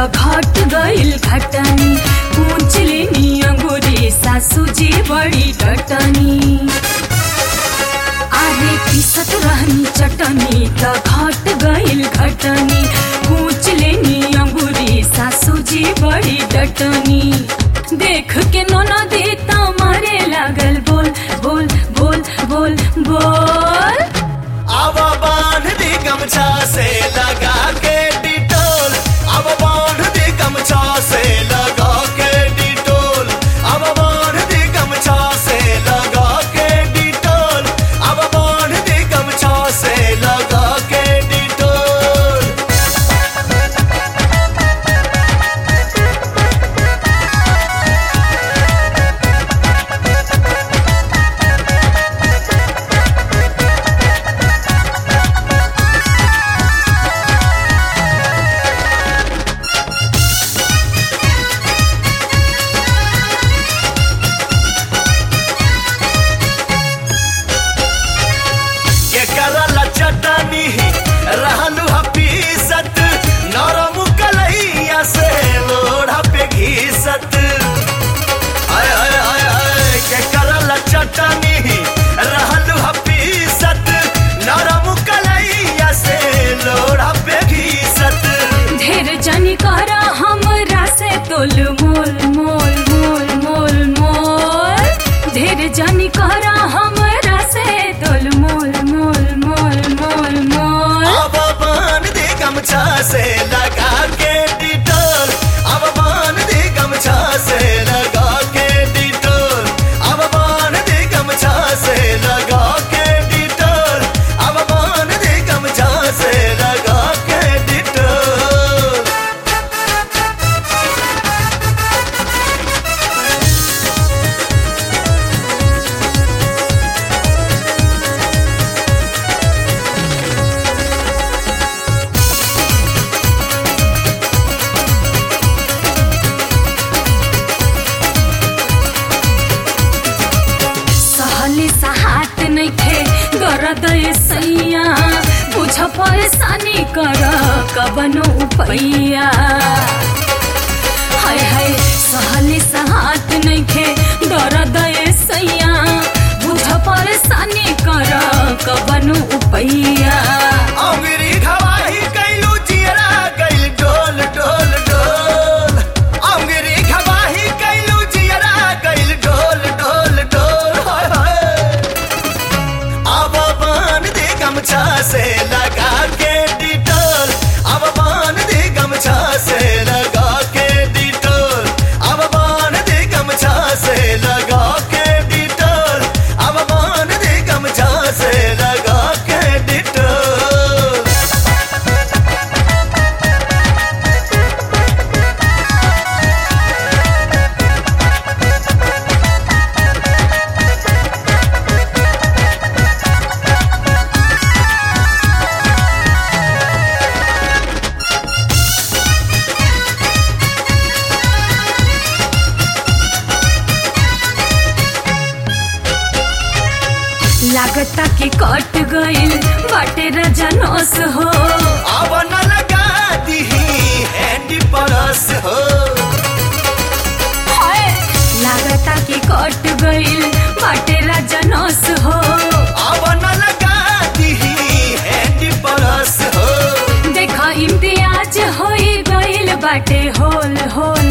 त घट गइल घटनी पूछ लेनी अंगूरी सासूजी बड़ी डटनी आरे पिसत रहनी चटनी त घट गइल घटनी पूछ लेनी अंगूरी सासूजी बड़ी डटनी देख के नोना देता मारे लागल बोल बोल बोल बोल बोल अब बांध दी गमछा से लगा के डिटोल अब बांध दी गमछा से लगा के डिटोल अब बांध दी गमछा से लगा के डिटोल अब बांध दी गमछा से लगा के डिटोल चटनी रहलू हपीसत नरम कलैया से लोढ़ा पे घीसत आय आय आय आय के करला चटनी रहलू हपीसत नरम कलैया से लोढ़ा पे घीसत ढेर जनी करा हमरा से तोल मोल मोल मोल मोल मोल ढेर जनी करा हमरा से तोल मोल मोल मोल मोल मोल अब बांध दे गमछा से लगा के डिटोल अब बांध दे गमछा से लगा के डिटोल अब बांध दे गमछा से लगा के डिटोल अब बांध दे गमछा से लगा के डिटोल हाथ नइखे गरद सैया बुझ परेशानी कर कबनो उपैया हाय हाय सहली हाथ नइखे गरद सैया बुझ परेशानी कर कबनो उपैया अंगरी घवाही कैलू जियरा गइल डोल डोल डोल अंगरी घवाही कैलू जियरा गइल डोल डोल डोल हाय हाय अब बांध दे गमछा से लगा के डिटोल अब बांध दे गमछा से लगा के डिटोल अब बांध दे गमछा से लगा के डिटोल अब बांध दे गमछा से लगा के डिटोल लागता कि कट गइल बाटे रजनोस हो अब न लगा दीही हैंडी परस हो हाय लागता कि कट गइल बाटे रजनोस हो अब न लगा दीही हैंडी परस हो देखा इम्तियाज होई गइल बाटे होल होल